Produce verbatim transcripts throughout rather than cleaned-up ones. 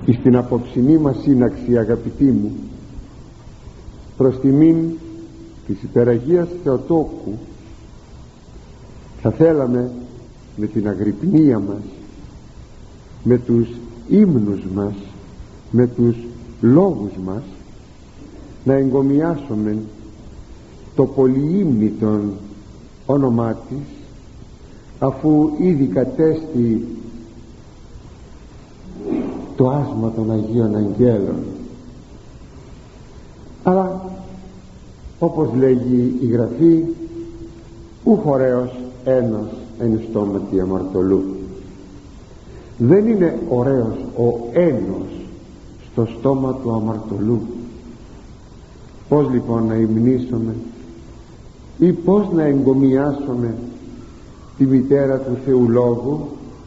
Στην απόψινή μας σύναξη, αγαπητοί μου, προς τιμήν της Υπεραγίας Θεοτόκου, θα θέλαμε με την αγρυπνία μας, με τους ύμνους μας, με τους λόγους μας, να εγκομιάσουμε το πολυήμνητον όνομά της, αφού ήδη κατέστη το άσμα των Αγίων Αγγέλων. Αλλά όπως λέγει η Γραφή, ούχ ωραίος ένας εν στόματι αμαρτωλού. Δεν είναι ωραίος ο ένος στο στόμα του αμαρτωλού. Πώς λοιπόν να υμνήσουμε ή πώς να εγκομιάσουμε τη μητέρα του Θεού Λόγου?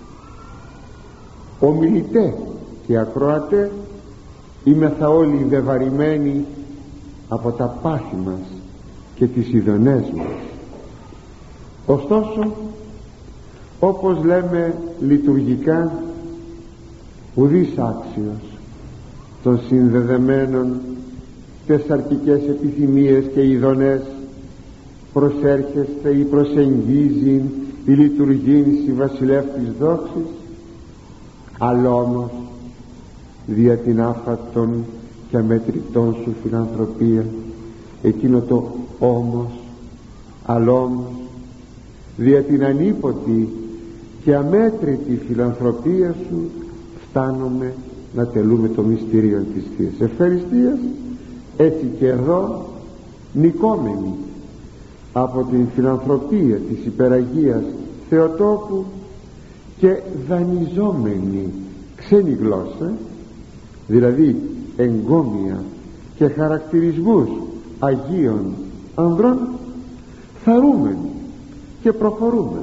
Ομιλητέ και ακροατέ, είμεθα όλοι βεβαρημένοι από τα πάθη μας και τις ειδονές μας. Ωστόσο, όπως λέμε λειτουργικά, ουδής άξιος των συνδεδεμένων τεσσαρκικές επιθυμίες και ειδονές προσέρχεστε ή προσεγγίζει η λειτουργήν στη βασιλεύ της δόξης, αλλά όμως δια την άφατον και αμετρητών σου φιλανθρωπία, εκείνο το όμως, αλλά όμως δια την ανίποτη και αμέτρητη φιλανθρωπία σου φτάνουμε να τελούμε το μυστήριο της Θείας Ευχαριστίας. Έτσι και εδώ, νικόμενοι από την φιλανθρωπία της Υπεραγίας Θεοτόκου και δανειζόμενοι ξένη γλώσσα, δηλαδή εγκόμια και χαρακτηρισμούς Αγίων ανδρών, θαρούμενοι και προχωρούμε.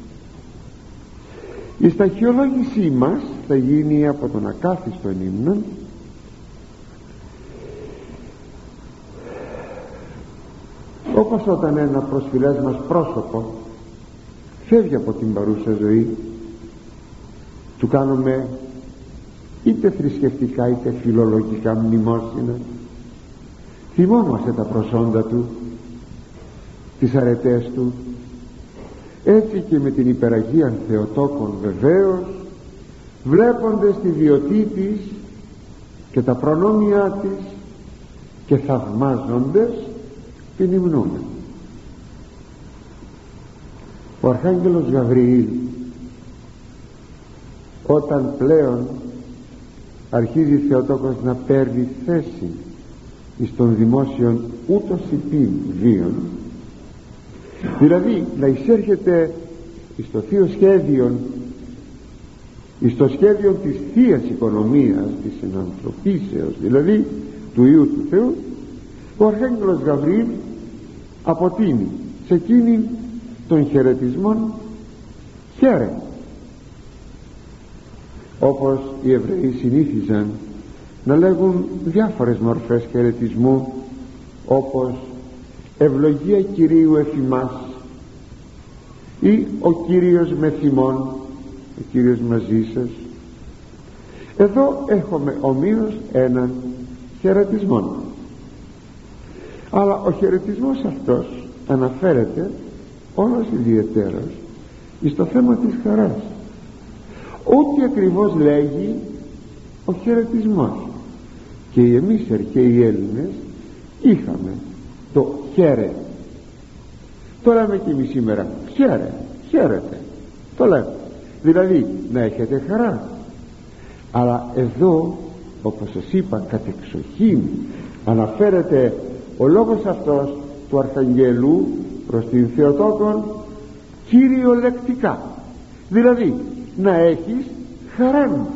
Η σταχυολόγησή μας θα γίνει από τον ακάθιστον ύμνον, όπως όταν ένα προσφυλές μας πρόσωπο φεύγει από την παρούσα ζωή, του κάνουμε είτε θρησκευτικά είτε φιλολογικά μνημόσυνα, θυμόμαστε τα προσόντα του, τις αρετές του. Έτσι και με την Υπεραγία Θεοτόκον βεβαίως, βλέποντας τη βιωτή της και τα προνόμια της και θαυμάζοντες, την υμνούμε. Ο Αρχάγγελος Γαβριήλ, όταν πλέον αρχίζει Θεοτόκος να παίρνει θέση εις των δημόσιων ούτως υπήν βίων, δηλαδή να εισέρχεται εις το θείο σχέδιο, εις το σχέδιο της θείας οικονομίας, της συνανθρωπίσεως δηλαδή του Υιού του Θεού, ο Αρχάγγελος Γαβριήλ αποτείνει σε εκείνη των χαιρετισμών χαίρε, όπως οι Εβραίοι συνήθιζαν να λέγουν διάφορες μορφές χαιρετισμού, όπως ευλογία Κυρίου εφημάς ή ο Κύριος με θυμών, ο Κύριος μαζί σας. Εδώ έχουμε ομοίως έναν χαιρετισμό, αλλά ο χαιρετισμός αυτός αναφέρεται όλος ιδιαιτέρως στο θέμα της χαράς. Ό,τι ακριβώς λέγει ο χαιρετισμός, και εμείς αρχαίοι Έλληνες είχαμε το χαίρε. Το λέμε και εμείς σήμερα, χαίρε, χαίρετε, το λέμε, δηλαδή να έχετε χαρά. Αλλά εδώ, όπως σας είπα, κατεξοχήν αναφέρεται ο λόγος αυτός του Αρχαγγέλου προς την Θεοτόκον κυριολεκτικά, δηλαδή να έχεις χαρά.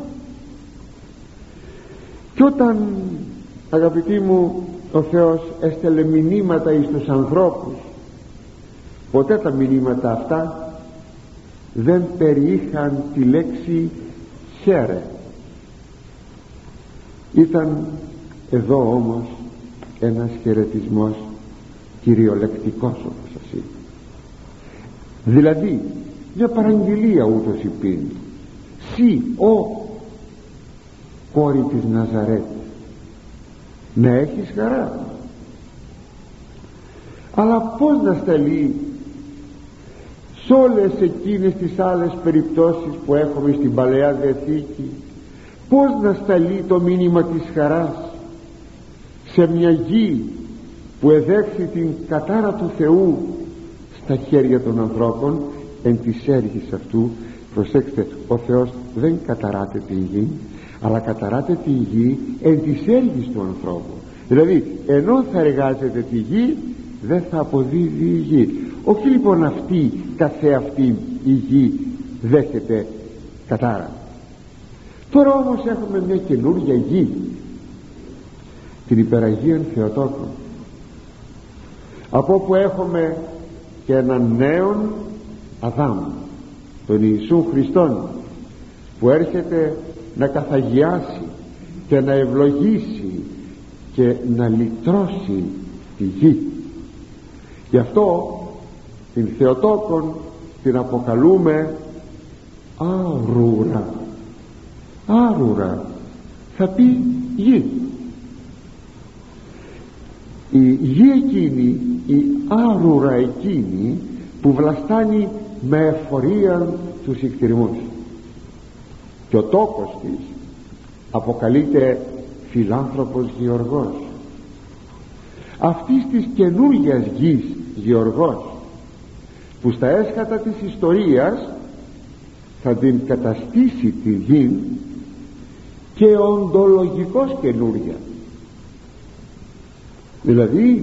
Και όταν, αγαπητοί μου, ο Θεός έστελε μηνύματα εις τους ανθρώπους, ποτέ τα μηνύματα αυτά δεν περιείχαν τη λέξη χαίρε. Ήταν εδώ όμως ένας χαιρετισμός κυριολεκτικός, όπως σας είπα, δηλαδή μια παραγγελία ούτως υπήν. Σι, ο, κόρη της Ναζαρέτ, να έχεις χαρά. Αλλά πώς να σταλεί σε όλες εκείνες τις άλλες περιπτώσεις που έχουμε στην Παλαιά Διαθήκη, πώς να σταλεί το μήνυμα της χαράς σε μια γη που εδέχθη την κατάρα του Θεού στα χέρια των ανθρώπων εν της έργης αυτού? Προσέξτε, ο Θεός δεν καταράται τη γη, αλλά καταράται τη γη εν της έργης του ανθρώπου. Δηλαδή ενώ θα εργάζεται τη γη, δεν θα αποδίδει η γη. Όχι λοιπόν αυτή καθεαυτή η γη δέχεται κατάρα. Τώρα όμως έχουμε μια καινούργια γη, την υπεραγίαν Θεοτόκο, από όπου έχουμε και έναν νέον Αδάμ, τον Ιησού Χριστόν, που έρχεται να καθαγιάσει και να ευλογήσει και να λυτρώσει τη γη. Γι' αυτό την Θεοτόκον την αποκαλούμε άρουρα. Άρουρα θα πει γη. Η γη εκείνη, η άρουρα εκείνη που βλαστάνει με εφορία τους ικτηρμούς, και ο τόπος της αποκαλείται φιλάνθρωπος Γεωργός. Αυτής της καινούργιας γης Γεωργός, που στα έσχατα της ιστορίας θα την καταστήσει τη γη και οντολογικός καινούρια. Δηλαδή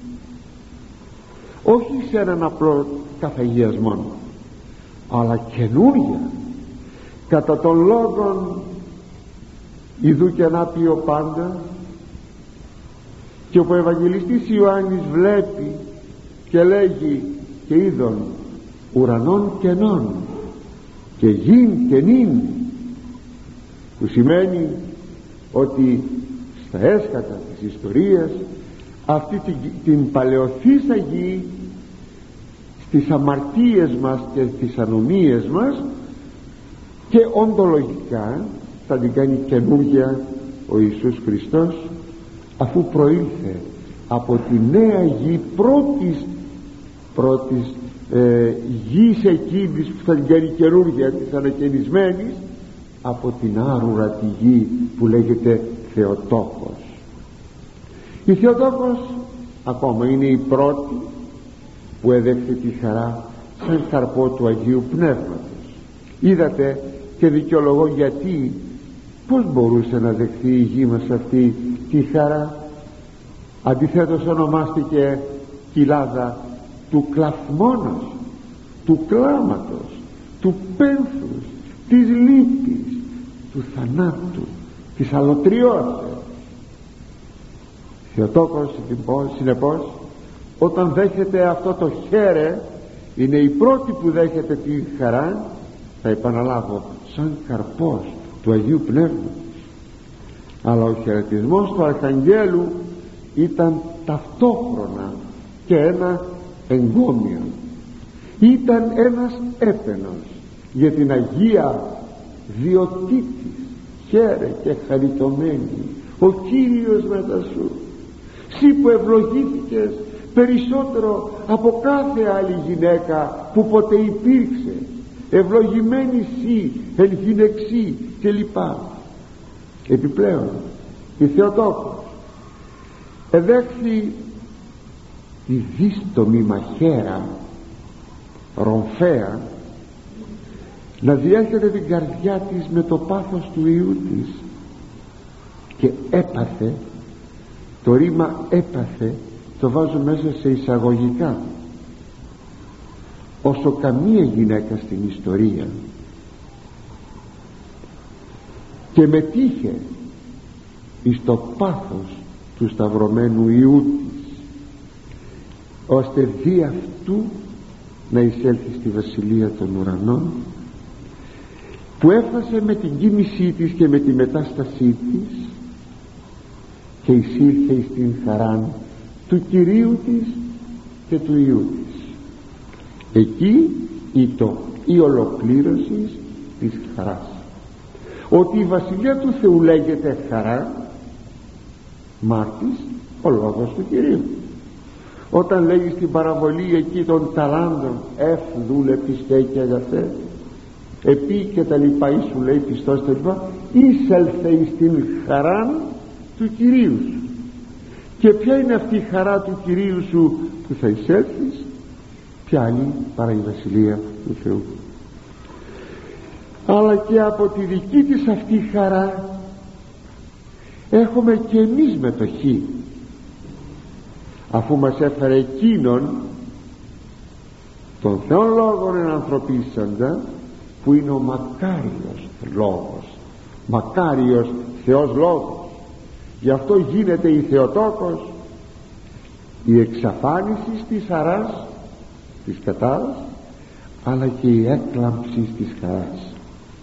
όχι σε έναν απλό καθαγιασμό, αλλά καινούρια, κατά των λόγων ιδού και να πει ο πάντα. Και ο Ευαγγελιστής Ιωάννης βλέπει και λέγει και είδων ουρανών κενών και γην κενήν, που σημαίνει ότι στα έσχατα της ιστορίας αυτή την, την παλαιοθήσα γη, στις αμαρτίες μας και στις ανομίες μας, και οντολογικά θα την κάνει καινούργια ο Ιησούς Χριστός, αφού προήλθε από τη νέα γη πρώτης, πρώτης ε, γης εκείνης που θα την κάνει καινούργια, της ανακαινισμένης, από την άρουρα τη γη που λέγεται Θεοτόκος. Η Θεοτόκος ακόμα είναι η πρώτη που έδεχθε τη χαρά σαν καρπό του Αγίου Πνεύματος. Είδατε, και δικαιολογώ γιατί, πως μπορούσε να δεχθεί η γη μας αυτή τη χαρά. Αντιθέτως ονομάστηκε κοιλάδα του κλαθμόνος, του κλάματος, του πένθους, της λύπης, του θανάτου, της αλωτριώσεως. Θεοτόκος συνεπώς όταν δέχεται αυτό το χαίρε, είναι η πρώτη που δέχεται τη χαρά, θα επαναλάβω, σαν καρπός του Αγίου Πνεύματος. Αλλά ο χαιρετισμός του Αρχαγγέλου ήταν ταυτόχρονα και ένα εγκόμιο, ήταν ένας έπαινος για την Αγία Διωτήτης. Χαίρε και χαριτωμένη, ο Κύριος μετά σου, σύ που ευλογήθηκες περισσότερο από κάθε άλλη γυναίκα που ποτέ υπήρξε, ευλογημένη σύ εν γυναιξή κλπ. Επιπλέον η Θεοτόκος εδέχθη τη δύστομη μαχαίρα ρομφαία να διέρχεται την καρδιά της με το πάθος του Υιού της, και έπαθε, το ρήμα έπαθε το βάζω μέσα σε εισαγωγικά, όσο καμία γυναίκα στην ιστορία, και μετήχε εις το πάθος του σταυρωμένου Υιού της, ώστε δι' αυτού να εισέλθει στη βασιλεία των ουρανών, που έφτασε με την κοίμησή της και με τη μετάστασή της και εισήλθε εις την χαρά του Κυρίου της και του Υιού της. Εκεί ήτο η ολοκλήρωση της χαράς. ότι η Βασιλεία του Θεού λέγεται χαρά, μάρτης ο λόγος του Κυρίου. Όταν λέγει στην παραβολή εκεί των ταλάντων, εφ δούλε πιστέ και αγαθέ, επί και τα λοιπά, ή σου λέει πιστός τα λοιπά, εισέλθε εις την χαρά του Κυρίου σου. Και ποια είναι αυτή η χαρά του Κυρίου σου που θα εισέλθεις? Ποια άλλη παρά η Βασιλεία του Θεού? Αλλά και από τη δική της αυτή χαρά έχουμε και εμείς μετοχή, αφού μας έφερε εκείνον τον Θεόν λόγον ενανθρωπίσαντα, που είναι ο μακάριος λόγος, μακάριος Θεός λόγος. Γι' αυτό γίνεται η Θεοτόκος, η εξαφάνιση της χαράς της κατάρας, αλλά και η έκλαμψη της χαράς.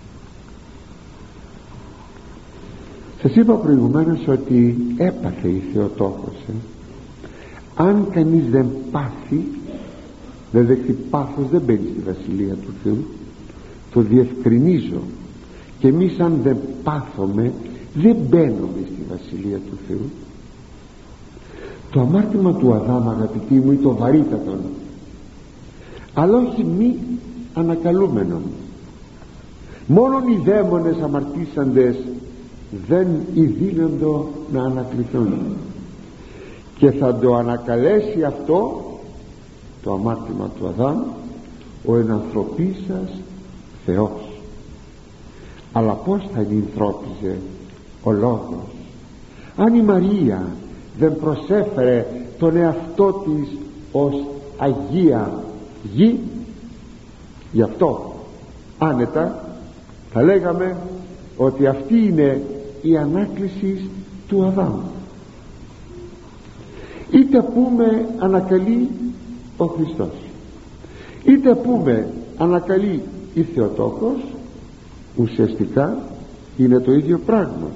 Σας είπα προηγουμένως ότι έπαθε η Θεοτόκος. ε. Αν κανείς δεν πάθει, δεν δεχθεί πάθος, δεν μπαίνει στη Βασιλεία του Θεού. Το διευκρινίζω. Και εμείς αν δεν πάθουμε, δεν μπαίνουμε στη Βασιλεία του Θεού. Το αμάρτημα του Αδάμ, αγαπητοί μου, είναι το βαρύτατο, αλλά όχι μη ανακαλούμενο. Μόνον οι δαίμονες αμαρτήσαντες δεν ειδύνοντο να ανακληθούν, και θα το ανακαλέσει αυτό το αμάρτημα του Αδάμ ο ενανθρωπίσας Θεός. Αλλά πως θα ενανθρώπιζε ο Λόγος αν η Μαρία δεν προσέφερε τον εαυτό της ως Αγία Γη? Γι' αυτό άνετα θα λέγαμε ότι αυτή είναι η ανάκληση του Αδάμ. Είτε πούμε ανακαλεί ο Χριστός, είτε πούμε ανακαλεί η Θεοτόκος, ουσιαστικά είναι το ίδιο πράγμα.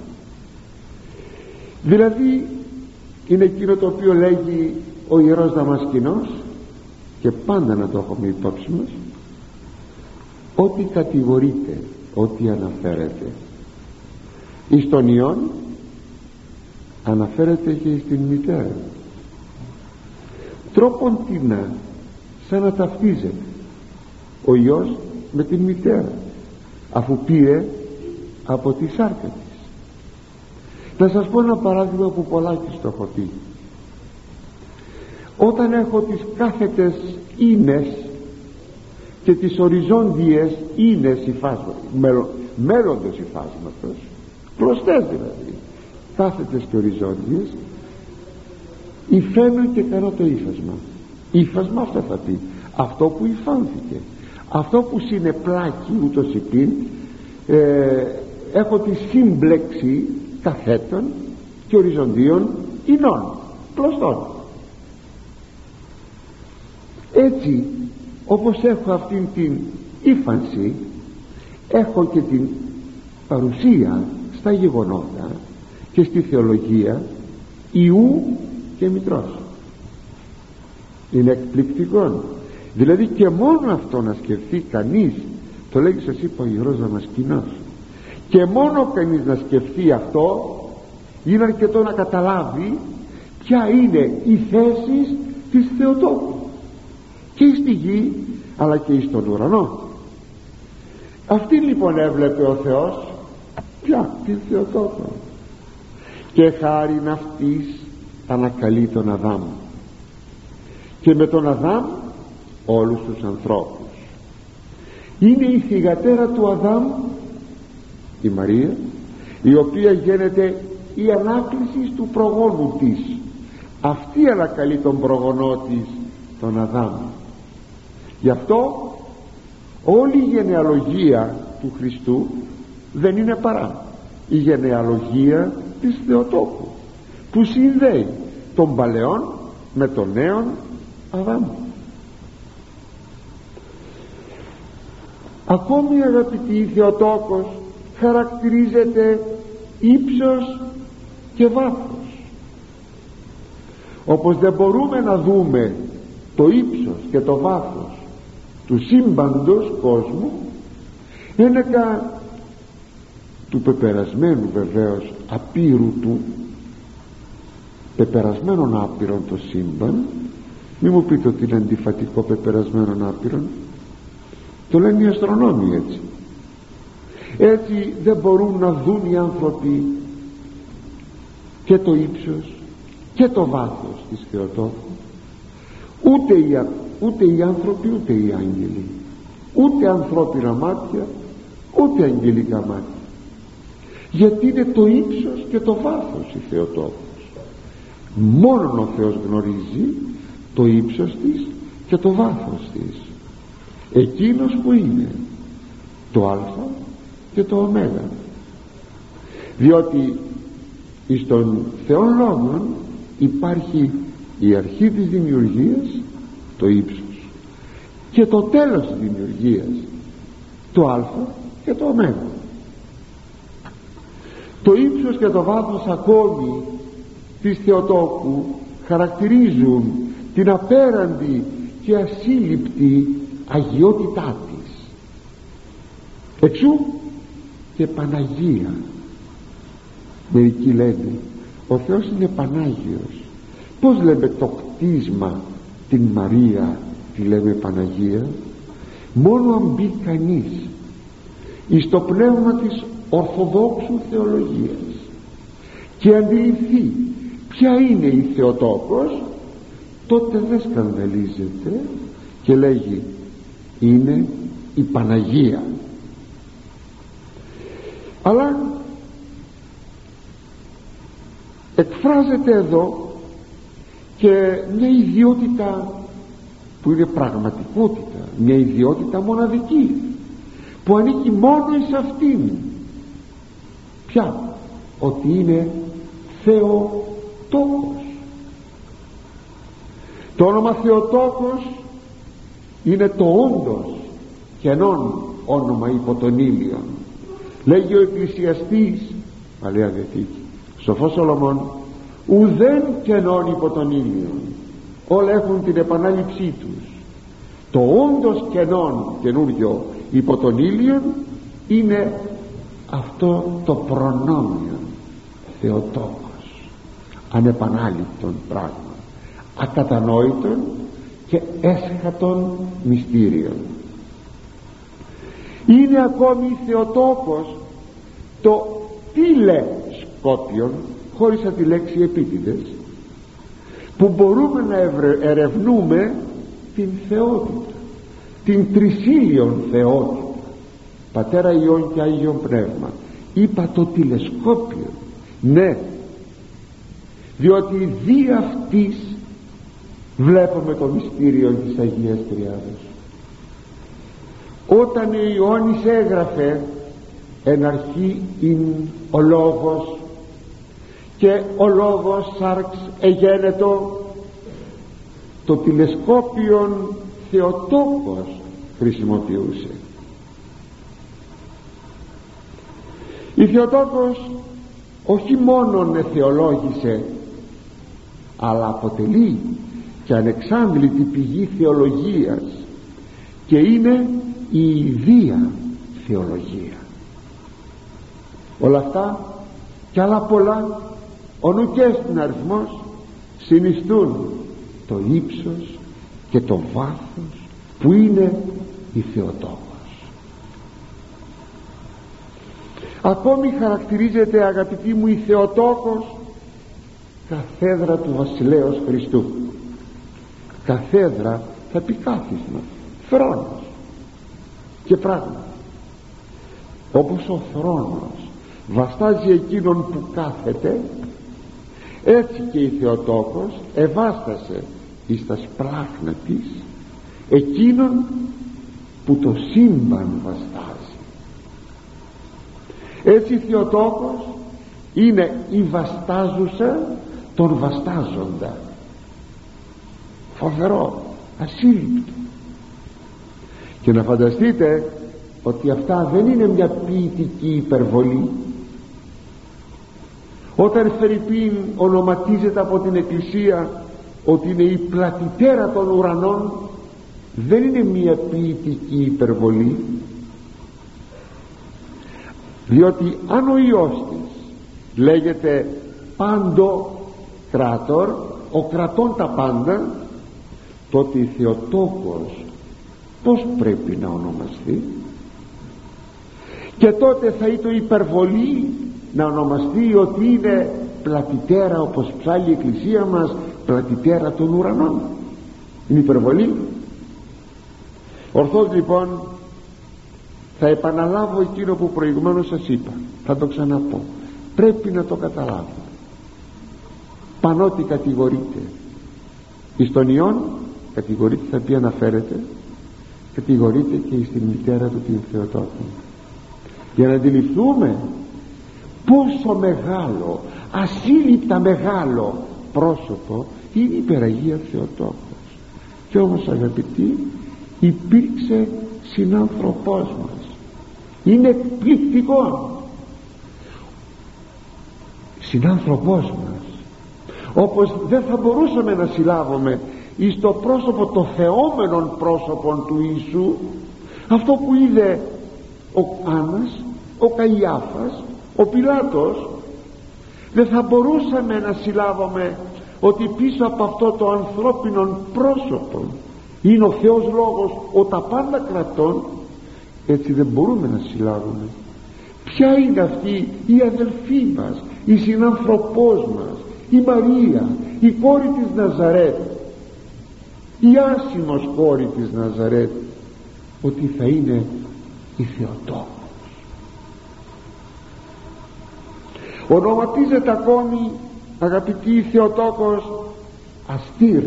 Δηλαδή είναι εκείνο το οποίο λέγει ο Ιερός Δαμασκηνός, και πάντα να το έχουμε υπόψη μας, ότι κατηγορείται, ότι αναφέρεται εις τον Υιόν, αναφέρεται και στην μητέρα. Τρόπον τίνα, σαν να ταυτίζεται ο Υιός με την μητέρα, αφού πήρε από τη σάρκα της. Να σας πω ένα παράδειγμα που πολλάκις το έχω πει. Όταν έχω τις κάθετες ίνες και τις οριζόντιες ίνες υφάσματος, μέλλον, μέλλοντος υφάσματος, κλωστές δηλαδή, κάθετες και οριζόντιες, υφαίνω και κάνω το ύφασμα. Ύφασμα αυτό θα πει, αυτό που υφάνθηκε, αυτό που συνεπλάκει ούτως υπήν, ε, έχω τη σύμπλεξη καθέτων και οριζοντίων ινών, κλωστών. Έτσι όπως έχω αυτήν την ύφανση, έχω και την παρουσία στα γεγονότα και στη θεολογία Ιού και Μητρός. Είναι εκπληκτικό. Δηλαδή και μόνο αυτό να σκεφτεί κανείς, το λέγει σας είπα ο Ιερός Δαμασκηνός, και μόνο κανείς να σκεφτεί αυτό είναι αρκετό να καταλάβει ποια είναι η θέση της Θεοτόκου και στη γη αλλά και στον ουρανό. Αυτή λοιπόν έβλεπε ο Θεός, ποια? Την Θεοτόκο, και χάριν αυτής ανακαλεί τον Αδάμ, και με τον Αδάμ όλους τους ανθρώπους. Είναι η θυγατέρα του Αδάμ η Μαρία, η οποία γίνεται η ανάκληση του προγόνου της. Αυτή ανακαλεί τον προγονό της, τον Αδάμ. Γι' αυτό όλη η γενεαλογία του Χριστού δεν είναι παρά η γενεαλογία της Θεοτόκου, που συνδέει τον παλαιόν με τον νέον Αδάμ. Ακόμη αγαπητοί, η Θεοτόκος χαρακτηρίζεται ύψος και βάθος. Όπως δεν μπορούμε να δούμε το ύψος και το βάθος του σύμπαντος κόσμου, ένεκα του πεπερασμένου βεβαίως απείρου του, πεπερασμένων άπειρων το σύμπαν. Μη μου πείτε ότι είναι αντιφατικό πεπερασμένων άπειρων, το λένε οι αστρονόμοι έτσι. Έτσι δεν μπορούν να δουν οι άνθρωποι και το ύψος και το βάθος της Θεοτόκου, ούτε οι, ούτε οι άνθρωποι ούτε οι άγγελοι, ούτε ανθρώπινα μάτια ούτε αγγελικά μάτια, γιατί είναι το ύψος και το βάθος η Θεοτόκος. Μόνον ο Θεός γνωρίζει το ύψος της και το βάθος της, εκείνος που είναι το α και το ω, διότι εις των Θεών λόγων υπάρχει η αρχή της δημιουργίας, το ύψος, και το τέλος της δημιουργίας, το α και το ω. Το ύψος και το βάθος ακόμη της Θεοτόκου χαρακτηρίζουν την απέραντη και ασύλληπτη αγιότητά της. Εξού και Παναγία. Μερικοί λένε ο Θεός είναι Πανάγιος. Πως λέμε το κτίσμα την Μαρία τη λέμε Παναγία? Μόνο αν μπει κανείς εις το πνεύμα της Ορθοδόξου θεολογίας και αντιληφθεί ποια είναι η Θεοτόκος, τότε δεν σκανδαλίζεται και λέγει είναι η Παναγία. Αλλά εκφράζεται εδώ και μια ιδιότητα που είναι πραγματικότητα, μια ιδιότητα μοναδική που ανήκει μόνο εις αυτήν. Ποια? Ότι είναι Θεοτόκος. Το όνομα Θεοτόκος είναι το όντως καινόν όνομα υπό τον ήλιον. Λέγει ο Εκκλησιαστής, Παλαιά Διαθήκη, σοφός Σολομών, ουδέν καινόν υπό τον ήλιον, όλα έχουν την επανάληψή τους. Το όντως καινόν καινούριο υπό τον ήλιον είναι αυτό το προνόμιο Θεοτόκος, ανεπανάληπτον πράγμα, ακατανόητον και έσχατον μυστήριον. Είναι ακόμη Θεοτόκος το τηλεσκόπιον, χωρίς τη λέξη επίτηδες, που μπορούμε να ερευνούμε την θεότητα, την τρισήλιον θεότητα, Πατέρα, Υιόν και Άγιον Πνεύμα. Είπα το τηλεσκόπιο, ναι, διότι δι' αυτής βλέπουμε το μυστήριο της Αγίας Τριάδος. Όταν ο Ιωάννης έγραφε εν αρχή ειν ο Λόγος και ο Λόγος σάρξ εγένετο, το τηλεσκόπιον Θεοτόκος χρησιμοποιούσε. Η Θεοτόκος όχι μόνον εθεολόγησε, αλλά αποτελεί και ανεξάντλητη πηγή θεολογίας και είναι η ιδία θεολογία. Όλα αυτά και άλλα πολλά, ο νουκές στην αριθμός, συνιστούν το ύψος και το βάθος που είναι η Θεοτόκος. Ακόμη χαρακτηρίζεται, αγαπητοί μου, η Θεοτόκος καθέδρα του Βασιλέως Χριστού. Καθέδρα θα πει κάθισμα, θρόνος και πράγμα. Όπως ο θρόνος βαστάζει εκείνον που κάθεται, έτσι και η Θεοτόκος ευάστασε εις τα σπλάχνα της εκείνον που το σύμπαν βαστάζει. Έτσι η Θεοτόκος είναι η βαστάζουσα των βαστάζοντα. Φοβερό, ασύλληπτο. Και να φανταστείτε ότι αυτά δεν είναι μια ποιητική υπερβολή. Όταν φερειπίν ονοματίζεται από την Εκκλησία ότι είναι η πλατιτέρα των ουρανών, δεν είναι μια ποιητική υπερβολή. διότι αν ο Υιός της λέγεται πάντο κράτορ, ο κρατών τα πάντα, τότε η Θεοτόκος πως πρέπει να ονομαστεί? Και τότε θα είναι υπερβολή να ονομαστεί ότι είναι πλατητέρα, όπως ψάλλει η Εκκλησία μας, πλατητέρα των ουρανών. Είναι υπερβολή. Ορθώς λοιπόν θα επαναλάβω εκείνο που προηγουμένως σας είπα, θα το ξαναπώ, πρέπει να το καταλάβω. Πανότι κατηγορείται εις τον Υιόν, κατηγορείται, θα πει αναφέρεται, κατηγορείται και στην μητέρα του την Θεοτόκο, για να αντιληφθούμε πόσο μεγάλο, ασύλληπτα μεγάλο πρόσωπο είναι η υπεραγία Θεοτόκος. Και όμως αγαπητοί, υπήρξε συνάνθρωπός μας. Είναι εκπληκτικό συνάνθρωπός μας, όπως δεν θα μπορούσαμε να συλλάβουμε εις το πρόσωπο, το θεόμενον πρόσωπον του Ιησού, αυτό που είδε ο Άννας, ο Καϊάφας, ο Πιλάτος. Δεν θα μπορούσαμε να συλλάβουμε ότι πίσω από αυτό το ανθρώπινο πρόσωπο είναι ο Θεός Λόγος, ο τα πάντα κρατών. Έτσι δεν μπορούμε να συλλάβουμε ποια είναι αυτή η αδελφή μας, η συνάνθρωπός μας, η Μαρία, η κόρη της Ναζαρέτ, η άσημος κόρη της Ναζαρέτ, ότι θα είναι η Θεοτόκος. Ονοματίζεται ακόμη, αγαπητοί, η Θεοτόκος Αστήρ,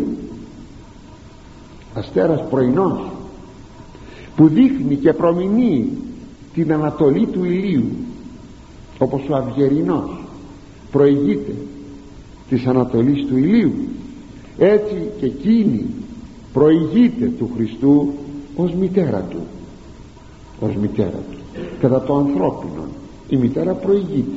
αστέρας πρωινός, που δείχνει και προμηνύει την ανατολή του ηλίου, όπως ο Αυγερινός προηγείται της ανατολής του ηλίου, έτσι και εκείνη προηγείται του Χριστού ως μητέρα του, ως μητέρα του κατά το ανθρώπινο. Η μητέρα προηγείται,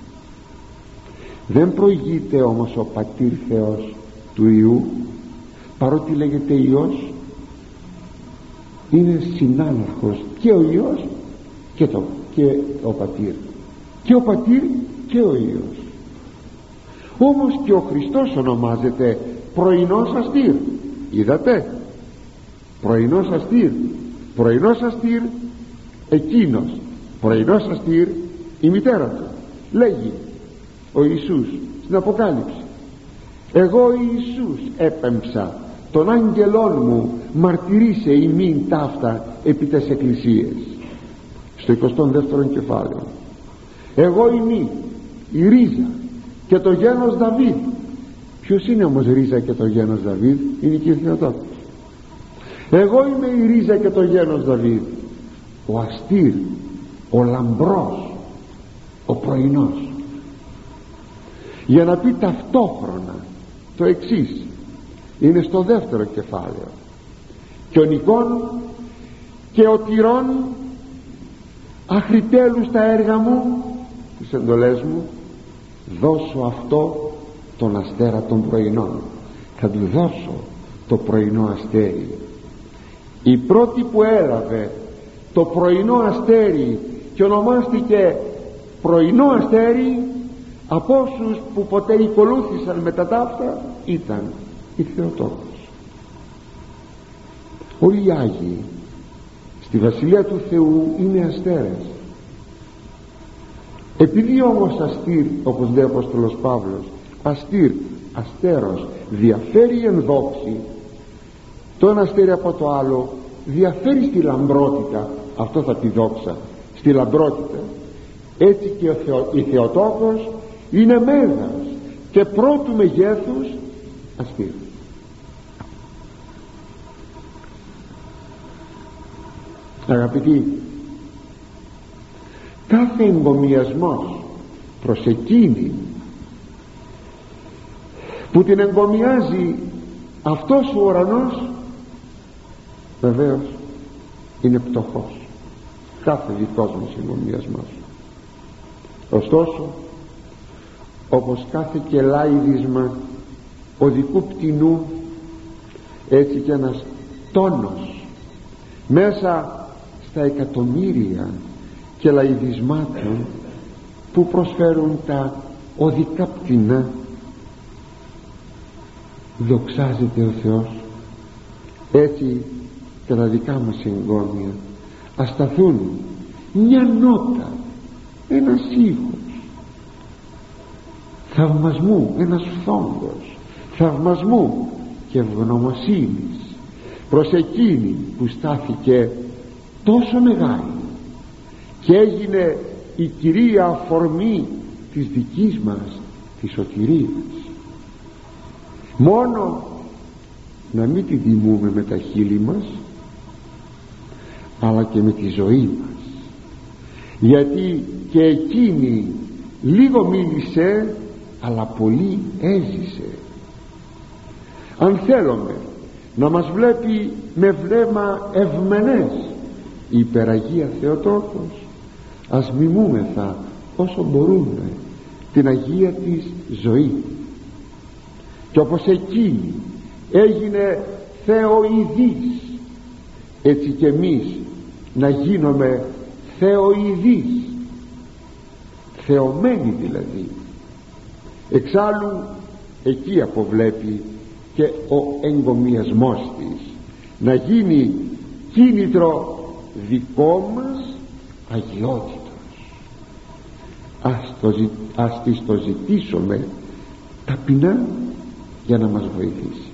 δεν προηγείται όμως ο Πατήρ Θεός του Υιού, παρότι λέγεται Υιός. Είναι συνάναρχος και ο Υιός και, το, και ο Πατήρ, και ο Πατήρ και ο Υιός. Όμως και ο Χριστός ονομάζεται πρωινός Αστήρ. Είδατε, πρωινός Αστήρ, πρωινός Αστήρ εκείνος, πρωινός Αστήρ η μητέρα του. Λέγει ο Ιησούς στην Αποκάλυψη, εγώ Ιησούς έπεμψα των άγγελών μου μαρτυρήσε ημίν ταύτα επί τες εκκλησίες, στο εικοστό δεύτερο κεφάλαιο. Εγώ ημί η ρίζα και το γένος Δαβίδ. Ποιος είναι όμως ρίζα και το γένος Δαβίδ? Είναι και η Θεοτόκος. Εγώ είμαι η ρίζα και το γένος Δαβίδ, ο Αστήρ, ο λαμπρός, ο πρωινός, για να πει ταυτόχρονα το εξής. Είναι στο δεύτερο κεφάλαιο, και ο νικών και ο τυρών αχριτέλους τα έργα μου, τις εντολές μου, δώσω αυτό τον αστέρα των πρωινών. Θα του δώσω το πρωινό αστέρι. Η πρώτη που έλαβε το πρωινό αστέρι και ονομάστηκε πρωινό αστέρι από όσους που ποτέ ακολούθησαν μετά ταύτα ήταν η Θεοτόκος. Όλοι οι Άγιοι στη Βασιλεία του Θεού είναι αστέρες. Επειδή όμως Αστήρ, όπως λέει ο Απόστολος Παύλος, Αστήρ, αστέρος, διαφέρει εν δόξη, το ένα αστέρι από το άλλο διαφέρει στη λαμπρότητα, αυτό θα πει δόξα, στη λαμπρότητα. Έτσι και ο Θεο, η Θεοτόκος είναι μέγας και πρώτου μεγέθους Αστήρ. Αγαπητοί, κάθε εγκομιασμός προς εκείνη που την εγκομιάζει αυτός ο ουρανός, βεβαίως είναι πτωχός, κάθε δικός μας εγκομιασμός. Ωστόσο, όπως κάθε κελάιδισμα οδικού πτηνού, έτσι και ένας τόνος μέσα στα εκατομμύρια και λαϊδισμάτων που προσφέρουν τα οδικά πτηνά. Δοξάζεται ο Θεός. Έτσι και τα δικά μας εγγόνια ας σταθούν μια νότα, ένας ήχος θαυμασμού, ένας φόντος θαυμασμού και ευγνωμοσύνης προς εκείνη που στάθηκε τόσο μεγάλη και έγινε η κυρία αφορμή της δικής μας της σωτηρίας. Μόνο να μην την τιμούμε με τα χείλη μας, αλλά και με τη ζωή μας, γιατί και εκείνη λίγο μίλησε αλλά πολύ έζησε. Αν θέλουμε να μας βλέπει με βλέμμα ευμενές η υπεραγία Θεοτόκος, ας μιμούμεθα όσο μπορούμε την Αγία της ζωή, και όπως εκείνη έγινε θεοειδής, έτσι και εμείς να γίνουμε θεοειδείς, θεωμένοι δηλαδή. Εξάλλου εκεί αποβλέπει και ο εγκομιασμός της, να γίνει κίνητρο δικό μας αγιότητος. Ας, το, ας της το ζητήσουμε ταπεινά για να μας βοηθήσει.